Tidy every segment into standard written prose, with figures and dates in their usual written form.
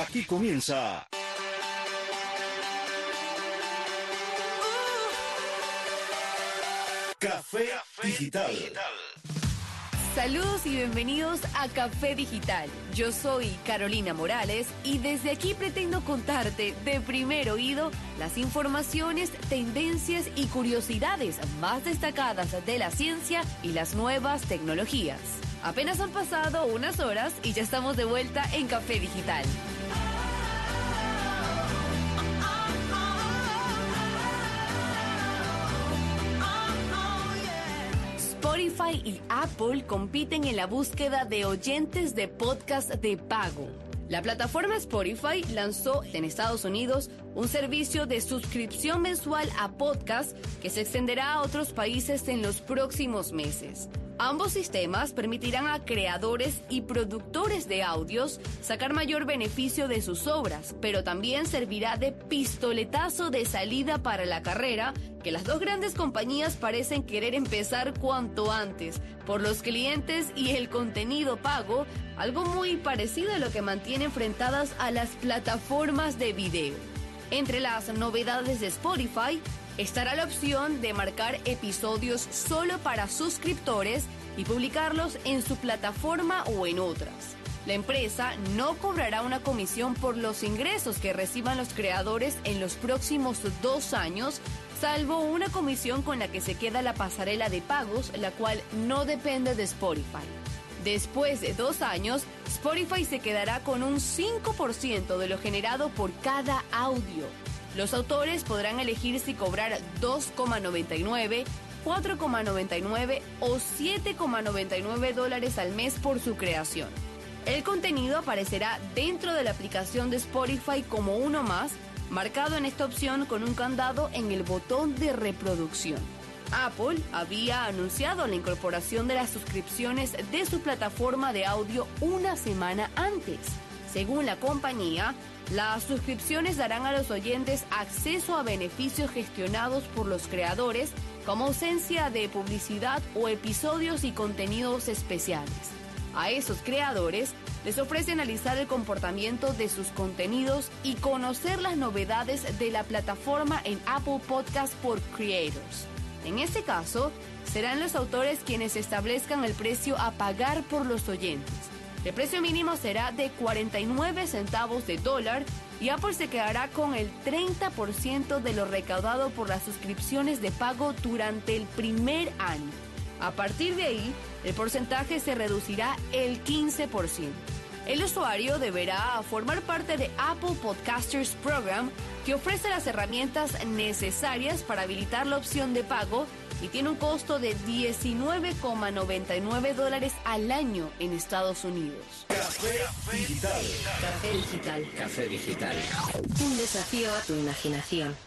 Aquí comienza Café Digital. Saludos y bienvenidos a Café Digital. Yo soy Carolina Morales y desde aquí pretendo contarte de primer oído las informaciones, tendencias y curiosidades más destacadas de la ciencia y las nuevas tecnologías. Apenas han pasado unas horas y ya estamos de vuelta en Café Digital. Spotify y Apple compiten en la búsqueda de oyentes de podcast de pago. La plataforma Spotify lanzó en Estados Unidos un servicio de suscripción mensual a podcast que se extenderá a otros países en los próximos meses. Ambos sistemas permitirán a creadores y productores de audios sacar mayor beneficio de sus obras, pero también servirá de pistoletazo de salida para la carrera que las dos grandes compañías parecen querer empezar cuanto antes, por los clientes y el contenido pago, algo muy parecido a lo que mantiene enfrentadas a las plataformas de video. Entre las novedades de Spotify estará la opción de marcar episodios solo para suscriptores y publicarlos en su plataforma o en otras. La empresa no cobrará una comisión por los ingresos que reciban los creadores en los próximos 2 años, salvo una comisión con la que se queda la pasarela de pagos, la cual no depende de Spotify. Después de 2 años, Spotify se quedará con un 5% de lo generado por cada audio. Los autores podrán elegir si cobrar $2,99, $4,99 o $7,99 al mes por su creación. El contenido aparecerá dentro de la aplicación de Spotify como uno más, marcado en esta opción con un candado en el botón de reproducción. Apple había anunciado la incorporación de las suscripciones de su plataforma de audio una semana antes. Según la compañía, las suscripciones darán a los oyentes acceso a beneficios gestionados por los creadores, como ausencia de publicidad o episodios y contenidos especiales. A esos creadores les ofrece analizar el comportamiento de sus contenidos y conocer las novedades de la plataforma en Apple Podcasts por Creators. En este caso, serán los autores quienes establezcan el precio a pagar por los oyentes. El precio mínimo será de 49 centavos de dólar y Apple se quedará con el 30% de lo recaudado por las suscripciones de pago durante el primer año. A partir de ahí, el porcentaje se reducirá el 15%. El usuario deberá formar parte de Apple Podcasters Program, que ofrece las herramientas necesarias para habilitar la opción de pago y tiene un costo de $19,99 al año en Estados Unidos. Café Digital. Café Digital. Café Digital. Un desafío a tu imaginación.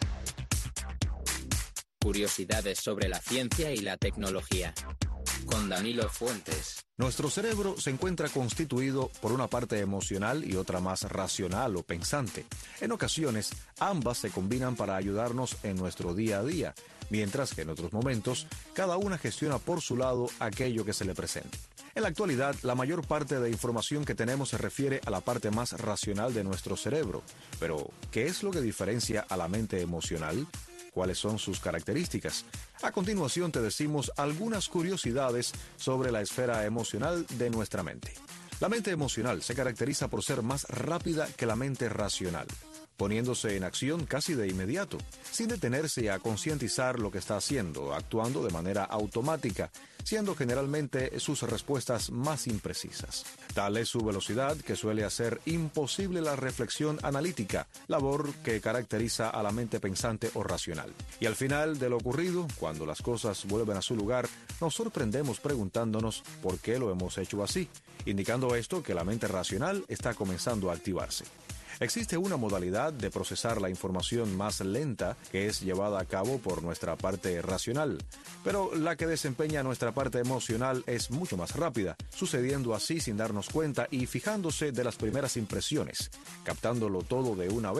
Curiosidades sobre la ciencia y la tecnología. Con Danilo Fuentes. Nuestro cerebro se encuentra constituido por una parte emocional y otra más racional o pensante. En ocasiones, ambas se combinan para ayudarnos en nuestro día a día, mientras que en otros momentos, cada una gestiona por su lado aquello que se le presente. En la actualidad, la mayor parte de información que tenemos se refiere a la parte más racional de nuestro cerebro. Pero, ¿qué es lo que diferencia a la mente emocional? ¿Cuáles son sus características? A continuación te decimos algunas curiosidades sobre la esfera emocional de nuestra mente. La mente emocional se caracteriza por ser más rápida que la mente racional, poniéndose en acción casi de inmediato, sin detenerse a concientizar lo que está haciendo, actuando de manera automática, siendo generalmente sus respuestas más imprecisas. Tal es su velocidad que suele hacer imposible la reflexión analítica, labor que caracteriza a la mente pensante o racional. Y al final de lo ocurrido, cuando las cosas vuelven a su lugar, nos sorprendemos preguntándonos por qué lo hemos hecho así, indicando esto que la mente racional está comenzando a activarse. Existe una modalidad de procesar la información más lenta que es llevada a cabo por nuestra parte racional, pero la que desempeña nuestra parte emocional es mucho más rápida, sucediendo así sin darnos cuenta y fijándose de las primeras impresiones, captándolo todo de una vez,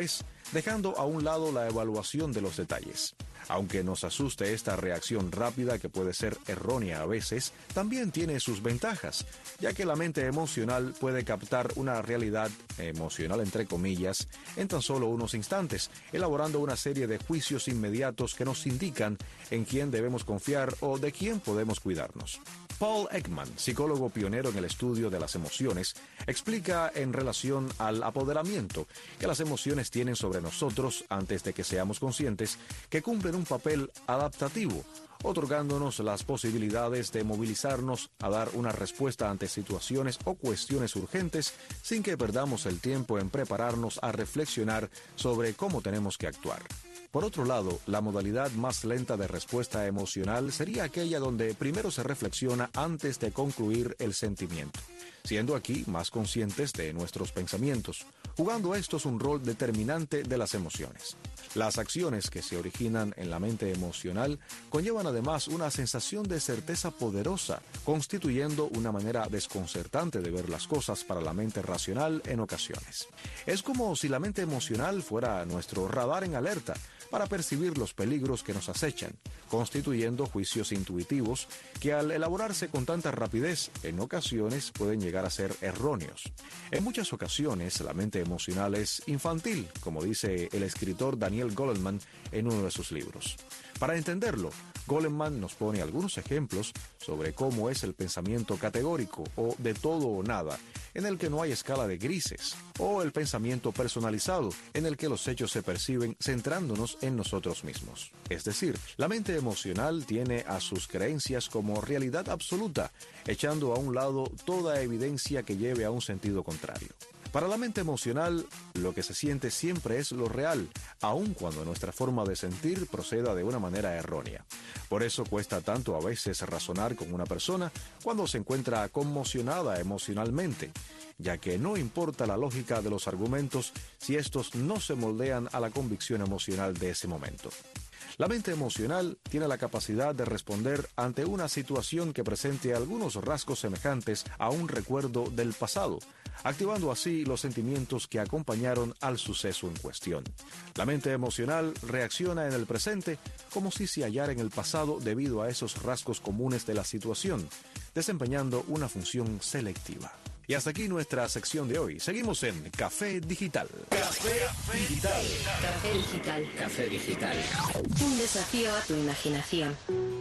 dejando a un lado la evaluación de los detalles. Aunque nos asuste esta reacción rápida que puede ser errónea a veces, también tiene sus ventajas, ya que la mente emocional puede captar una realidad emocional entre comillas en tan solo unos instantes, elaborando una serie de juicios inmediatos que nos indican en quién debemos confiar o de quién podemos cuidarnos. Paul Ekman, psicólogo pionero en el estudio de las emociones, explica en relación al apoderamiento que las emociones tienen sobre nosotros antes de que seamos conscientes, que cumplen un papel adaptativo, otorgándonos las posibilidades de movilizarnos a dar una respuesta ante situaciones o cuestiones urgentes sin que perdamos el tiempo en prepararnos a reflexionar sobre cómo tenemos que actuar. Por otro lado, la modalidad más lenta de respuesta emocional sería aquella donde primero se reflexiona antes de concluir el sentimiento, siendo aquí más conscientes de nuestros pensamientos, jugando estos un rol determinante de las emociones. Las acciones que se originan en la mente emocional conllevan además una sensación de certeza poderosa, constituyendo una manera desconcertante de ver las cosas para la mente racional en ocasiones. Es como si la mente emocional fuera nuestro radar en alerta para percibir los peligros que nos acechan, constituyendo juicios intuitivos que al elaborarse con tanta rapidez, en ocasiones pueden llegar a ser erróneos. En muchas ocasiones, la mente emocional es infantil, como dice el escritor Daniel Goleman en uno de sus libros. Para entenderlo, Goleman nos pone algunos ejemplos sobre cómo es el pensamiento categórico o de todo o nada, en el que no hay escala de grises, o el pensamiento personalizado, en el que los hechos se perciben centrándonos en nosotros mismos. Es decir, la mente emocional tiene a sus creencias como realidad absoluta, echando a un lado toda evidencia que lleve a un sentido contrario. Para la mente emocional, lo que se siente siempre es lo real, aun cuando nuestra forma de sentir proceda de una manera errónea. Por eso cuesta tanto a veces razonar con una persona cuando se encuentra conmocionada emocionalmente, ya que no importa la lógica de los argumentos si estos no se moldean a la convicción emocional de ese momento. La mente emocional tiene la capacidad de responder ante una situación que presente algunos rasgos semejantes a un recuerdo del pasado, activando así los sentimientos que acompañaron al suceso en cuestión. La mente emocional reacciona en el presente como si se hallara en el pasado debido a esos rasgos comunes de la situación, desempeñando una función selectiva. Y hasta aquí nuestra sección de hoy. Seguimos en Café Digital. Café Digital. Café Digital. Café Digital. Un desafío a tu imaginación.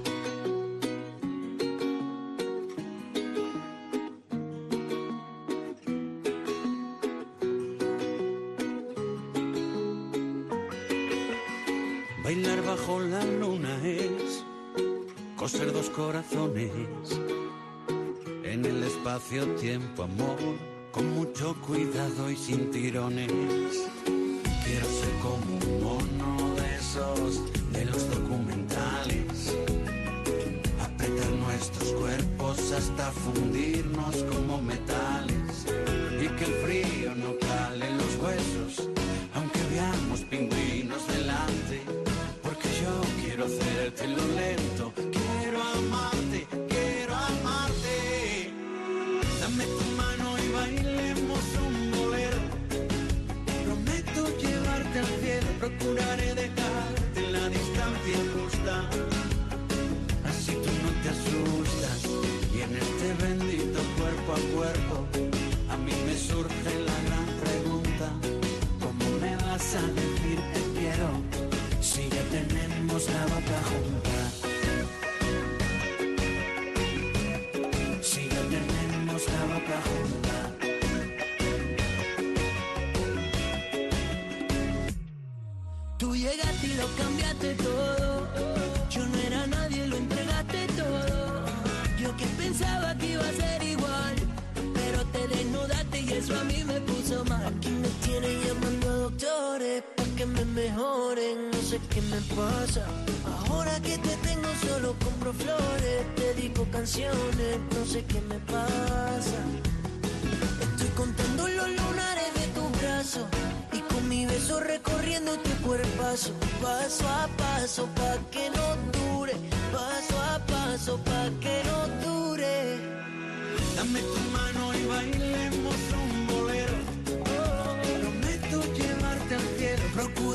Bailar bajo la luna es coser dos corazones. En el espacio-tiempo, amor, con mucho cuidado y sin tirones. Quiero ser como un mono de esos, de los documentales. Apretar nuestros cuerpos hasta fundirnos como metales. Y que el frío no cale en los huesos, aunque veamos pingüinos delante. Porque yo quiero hacértelo lento, quiero amarte, quiero amarte. Dame tu mano y bailemos un bolero. Prometo llevarte al cielo, procuraré dejarte en la distancia justa. Así tú no te asustas y en este bendito cuerpo a cuerpo a mí me surge la gran pregunta: ¿cómo me vas a decir te quiero si ya tenemos la boca junta? Si ya tenemos la boca junta. Tú llegaste y lo cambiaste todo. Yo no era nadie, lo entregaste todo. Yo que pensaba que iba a ser igual, pero te desnudaste y eso a mí me puso mal. Aquí me tienen llamando a doctores pa' que me mejoren, no sé qué me pasa. Ahora que te tengo solo compro flores, te dedico canciones, no sé qué me pasa. Estoy contando los lunares de tu brazo y con mi beso recorriendo tu cuerpazo, paso a paso pa' que no dure, paso a paso pa' que no dure. Dame tu mano y bailemos un bolero. Prometo llevarte al cielo, procuro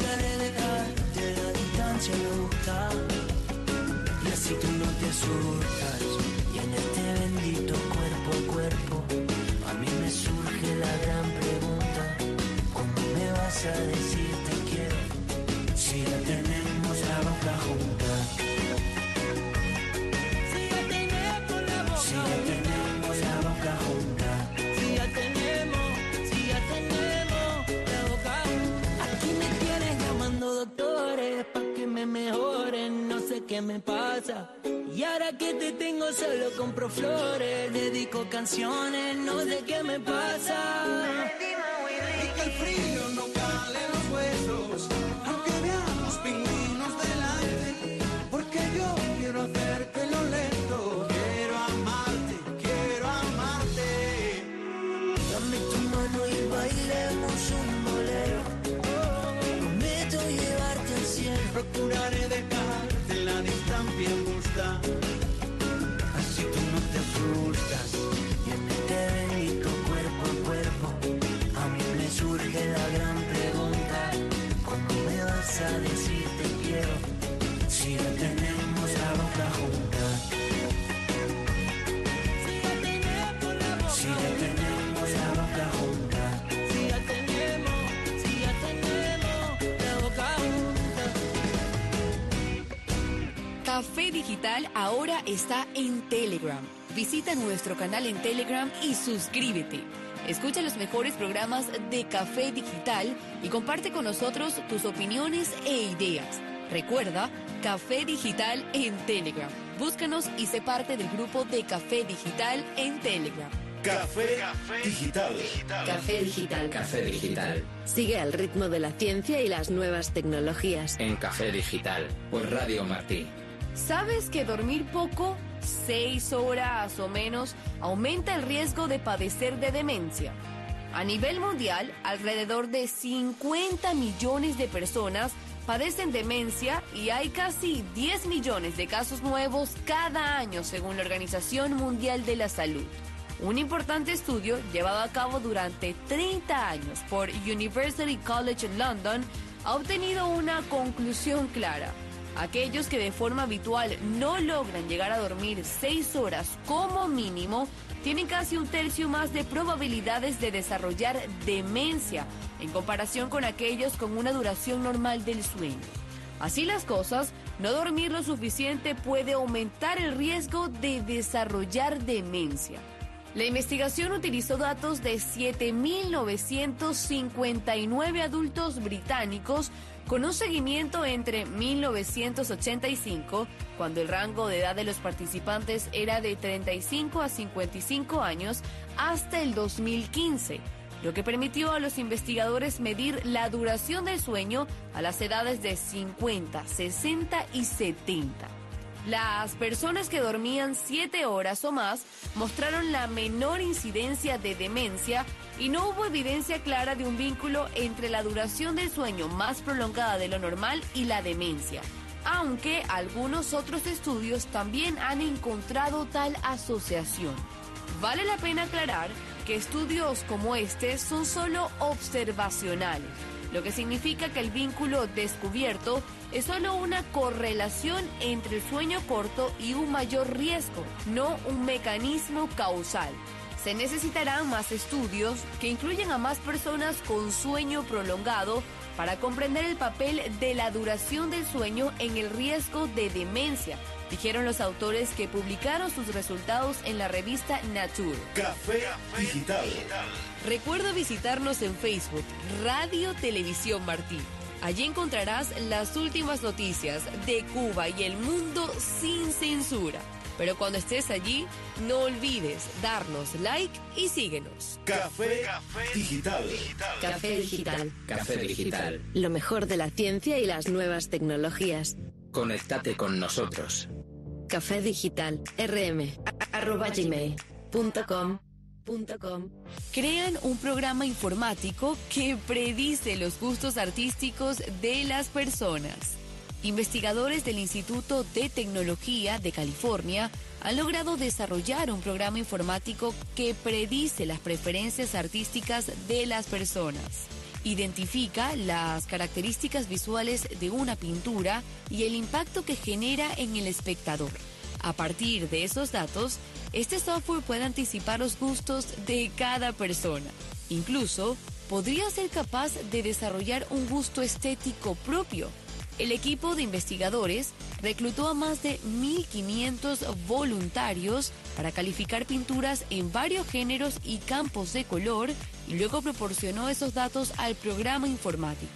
qué me pasa. Y ahora que te tengo solo compro flores, dedico canciones, no sé qué me pasa. Y que el frío no cale los huesos, aunque veamos pingüinos delante, porque yo quiero hacértelo lento. Quiero amarte, quiero amarte. Dame tu mano y bailemos un bolero. Prometo llevarte al cielo. Procuraré dejarte la distancia justa, así tú no te frustras. Te dedico cuerpo a cuerpo. A mí me surge la gran pregunta: ¿cómo me vas a decir te quiero si ya tenemos la boca junta? Si ya tenemos la boca junta. Si ya tenemos la boca junta. Café Digital ahora está en Telegram. Visita nuestro canal en Telegram y suscríbete. Escucha los mejores programas de Café Digital y comparte con nosotros tus opiniones e ideas. Recuerda, Café Digital en Telegram. Búscanos y sé parte del grupo de Café Digital en Telegram. Café Digital. Café Digital. Café Digital. Sigue al ritmo de la ciencia y las nuevas tecnologías. En Café Digital. Por Radio Martí. ¿Sabes que dormir poco, 6 horas o menos, aumenta el riesgo de padecer de demencia? A nivel mundial, alrededor de 50 millones de personas padecen demencia y hay casi 10 millones de casos nuevos cada año según la Organización Mundial de la Salud. Un importante estudio llevado a cabo durante 30 años por University College London ha obtenido una conclusión clara. Aquellos que de forma habitual no logran llegar a dormir 6 horas como mínimo tienen casi un tercio más de probabilidades de desarrollar demencia en comparación con aquellos con una duración normal del sueño. Así las cosas, no dormir lo suficiente puede aumentar el riesgo de desarrollar demencia. La investigación utilizó datos de 7.959 adultos británicos con un seguimiento entre 1985, cuando el rango de edad de los participantes era de 35 a 55 años, hasta el 2015, lo que permitió a los investigadores medir la duración del sueño a las edades de 50, 60 y 70. Las personas que dormían 7 horas o más mostraron la menor incidencia de demencia y no hubo evidencia clara de un vínculo entre la duración del sueño más prolongada de lo normal y la demencia, aunque algunos otros estudios también han encontrado tal asociación. Vale la pena aclarar que estudios como este son solo observacionales, lo que significa que el vínculo descubierto es solo una correlación entre el sueño corto y un mayor riesgo, no un mecanismo causal. Se necesitarán más estudios que incluyan a más personas con sueño prolongado para comprender el papel de la duración del sueño en el riesgo de demencia, dijeron los autores que publicaron sus resultados en la revista Nature. Café Digital. Recuerda visitarnos en Facebook, Radio Televisión Martí. Allí encontrarás las últimas noticias de Cuba y el mundo sin censura. Pero cuando estés allí, no olvides darnos like y síguenos. Café Digital. Café Digital. Café Digital. Lo mejor de la ciencia y las nuevas tecnologías. Conéctate con nosotros. Café Digital. rm@gmail.com. Crean un programa informático que predice los gustos artísticos de las personas. Investigadores del Instituto de Tecnología de California han logrado desarrollar un programa informático que predice las preferencias artísticas de las personas. Identifica las características visuales de una pintura y el impacto que genera en el espectador. A partir de esos datos, este software puede anticipar los gustos de cada persona. Incluso, podría ser capaz de desarrollar un gusto estético propio. El equipo de investigadores reclutó a más de 1.500 voluntarios para calificar pinturas en varios géneros y campos de color y luego proporcionó esos datos al programa informático.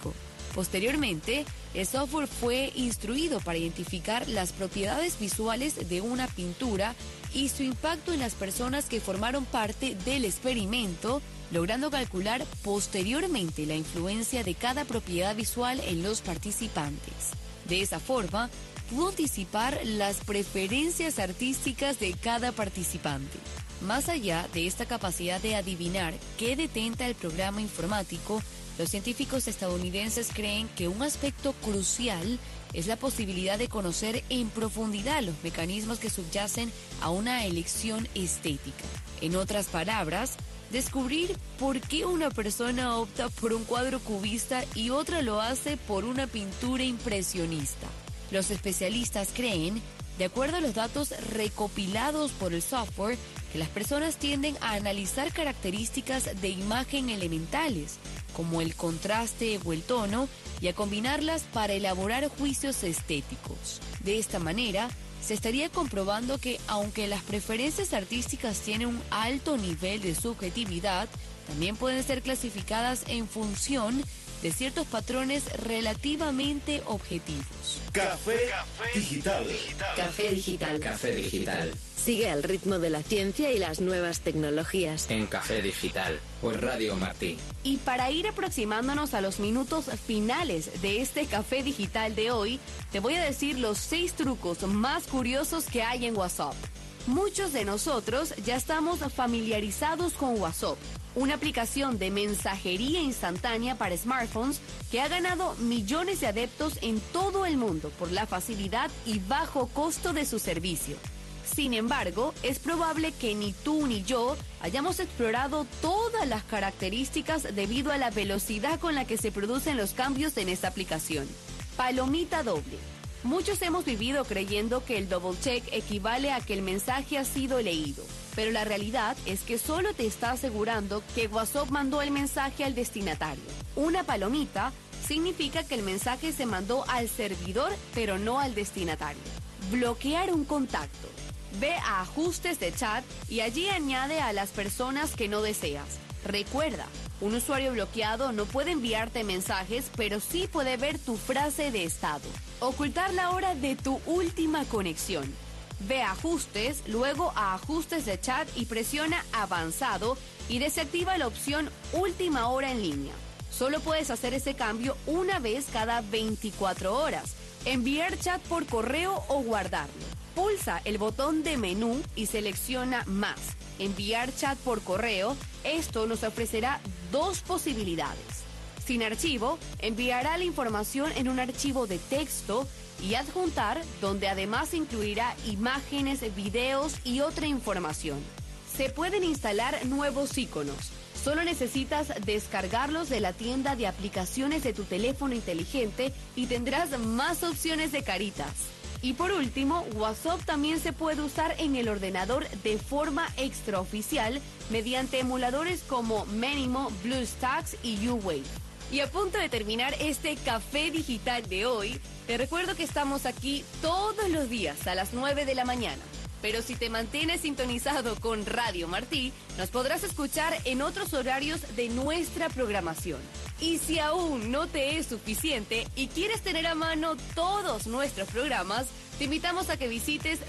Posteriormente, el software fue instruido para identificar las propiedades visuales de una pintura y su impacto en las personas que formaron parte del experimento, logrando calcular posteriormente la influencia de cada propiedad visual en los participantes. De esa forma, pudo anticipar las preferencias artísticas de cada participante. Más allá de esta capacidad de adivinar qué detenta el programa informático, los científicos estadounidenses creen que un aspecto crucial es la posibilidad de conocer en profundidad los mecanismos que subyacen a una elección estética. En otras palabras, descubrir por qué una persona opta por un cuadro cubista y otra lo hace por una pintura impresionista. Los especialistas creen, de acuerdo a los datos recopilados por el software, que las personas tienden a analizar características de imagen elementales, como el contraste o el tono, y a combinarlas para elaborar juicios estéticos. De esta manera, se estaría comprobando que, aunque las preferencias artísticas tienen un alto nivel de subjetividad, también pueden ser clasificadas en función de ciertos patrones relativamente objetivos. Café Digital. Café Digital. Café Digital. Sigue al ritmo de la ciencia y las nuevas tecnologías. En Café Digital, por Radio Martí. Y para ir aproximándonos a los minutos finales de este Café Digital de hoy, te voy a decir los 6 trucos más curiosos que hay en WhatsApp. Muchos de nosotros ya estamos familiarizados con WhatsApp, una aplicación de mensajería instantánea para smartphones que ha ganado millones de adeptos en todo el mundo por la facilidad y bajo costo de su servicio. Sin embargo, es probable que ni tú ni yo hayamos explorado todas las características debido a la velocidad con la que se producen los cambios en esta aplicación. Palomita doble. Muchos hemos vivido creyendo que el double check equivale a que el mensaje ha sido leído, pero la realidad es que solo te está asegurando que WhatsApp mandó el mensaje al destinatario. Una palomita significa que el mensaje se mandó al servidor, pero no al destinatario. Bloquear un contacto. Ve a ajustes de chat y allí añade a las personas que no deseas. Recuerda, un usuario bloqueado no puede enviarte mensajes, pero sí puede ver tu frase de estado. Ocultar la hora de tu última conexión. Ve a ajustes, luego a ajustes de chat y presiona avanzado y desactiva la opción última hora en línea. Solo puedes hacer ese cambio una vez cada 24 horas. Enviar chat por correo o guardarlo. Pulsa el botón de menú y selecciona más. Enviar chat por correo. Esto nos ofrecerá 2 posibilidades. Sin archivo, enviará la información en un archivo de texto, y adjuntar, donde además incluirá imágenes, videos y otra información. Se pueden instalar nuevos iconos. Solo necesitas descargarlos de la tienda de aplicaciones de tu teléfono inteligente y tendrás más opciones de caritas. Y por último, WhatsApp también se puede usar en el ordenador de forma extraoficial mediante emuladores como Menimo, BlueStacks y U-Wave. Y a punto de terminar este Café Digital de hoy, te recuerdo que estamos aquí todos los días a las 9 de la mañana. Pero si te mantienes sintonizado con Radio Martí, nos podrás escuchar en otros horarios de nuestra programación. Y si aún no te es suficiente y quieres tener a mano todos nuestros programas, te invitamos a que visites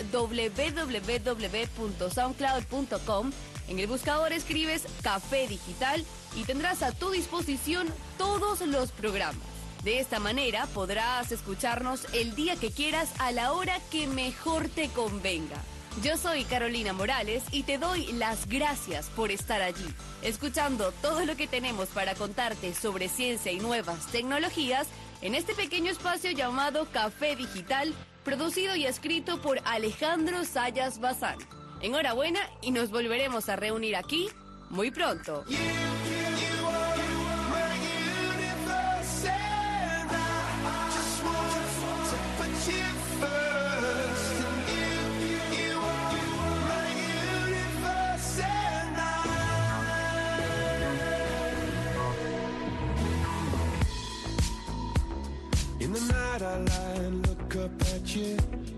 www.soundcloud.com. En el buscador escribes Café Digital y tendrás a tu disposición todos los programas. De esta manera podrás escucharnos el día que quieras a la hora que mejor te convenga. Yo soy Carolina Morales y te doy las gracias por estar allí, escuchando todo lo que tenemos para contarte sobre ciencia y nuevas tecnologías en este pequeño espacio llamado Café Digital, producido y escrito por Alejandro Sayas Bazán. Enhorabuena y nos volveremos a reunir aquí muy pronto. In the night I lie and look up at you.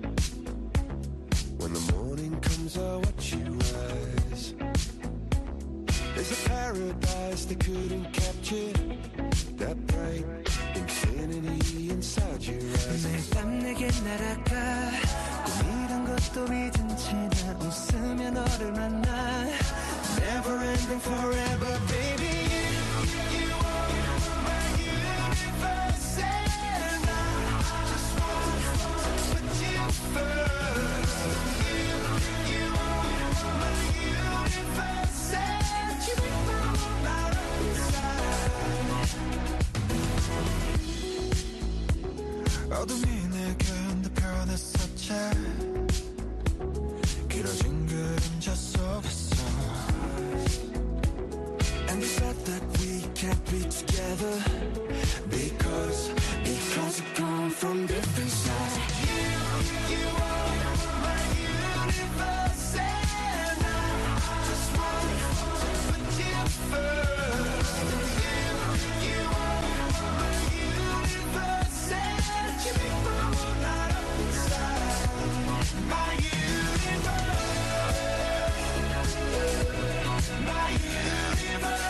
When the morning comes I watch you rise. There's a paradise they couldn't capture, that bright infinity. inside your eyes. 매일 밤 내게 날아가 꿈이란 것도 잊은 채 난 웃으며 너를 만나 Never ending forever, baby. You are my universe, and I just want to put you first. You are my universe, and you make my whole light up inside. 어둠이 내게 흔들펴냈었지. 길어진 그림자 속에서. And you said that we can't be together because we come from different sides. You are my universe, and I just want to put you first. You are my universe, and you make my whole light up inside. My universe, my universe.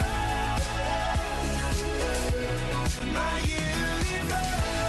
My universe.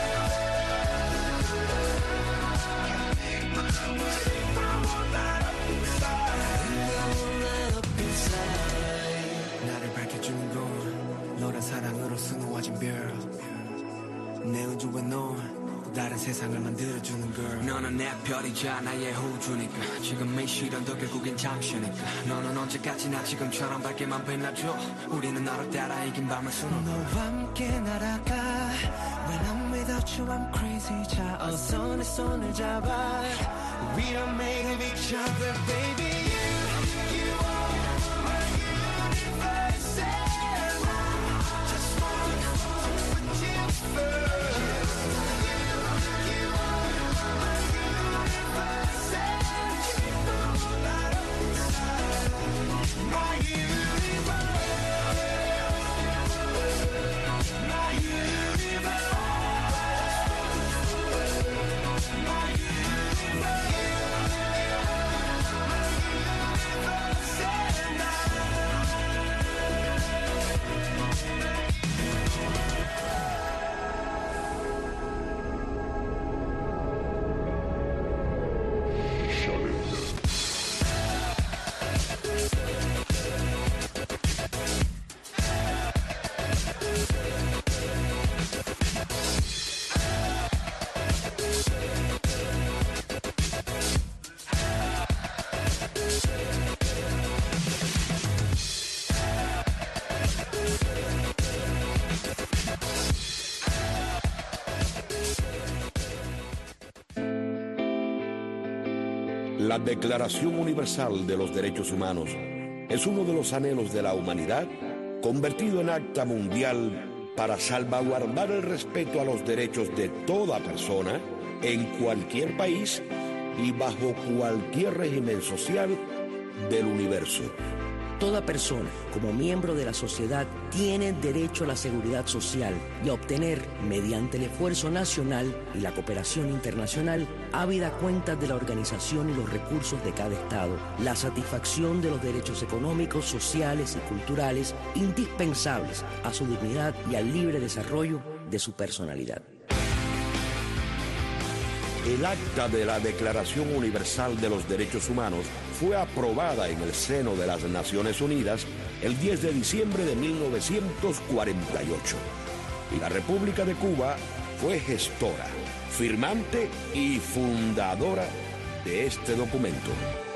나를 밝혀주는 건 너란 사랑으로 수놓아진 별. 내 우주에 넌 다른 세상을 만들어주는 걸. 너는 내 별이자 나의 호주니까 지금 이 시련도 결국엔 잠시니까 너는 언제까지나 지금처럼 밝게만 빛나줘. 우리는 너를 따라 이긴 밤을 수놓아. 너와 함께 날아가. When I'm without you I'm crazy. 자 어서 내 손을 잡아. We are made of each other, baby. You are my universe, and I just want to put you first. La Declaración Universal de los Derechos Humanos es uno de los anhelos de la humanidad convertido en acta mundial para salvaguardar el respeto a los derechos de toda persona en cualquier país y bajo cualquier régimen social del universo. Toda persona, como miembro de la sociedad, tiene derecho a la seguridad social y a obtener, mediante el esfuerzo nacional y la cooperación internacional, habida cuenta de la organización y los recursos de cada Estado, la satisfacción de los derechos económicos, sociales y culturales indispensables a su dignidad y al libre desarrollo de su personalidad. El acta de la Declaración Universal de los Derechos Humanos fue aprobada en el seno de las Naciones Unidas el 10 de diciembre de 1948. Y la República de Cuba fue gestora, firmante y fundadora de este documento.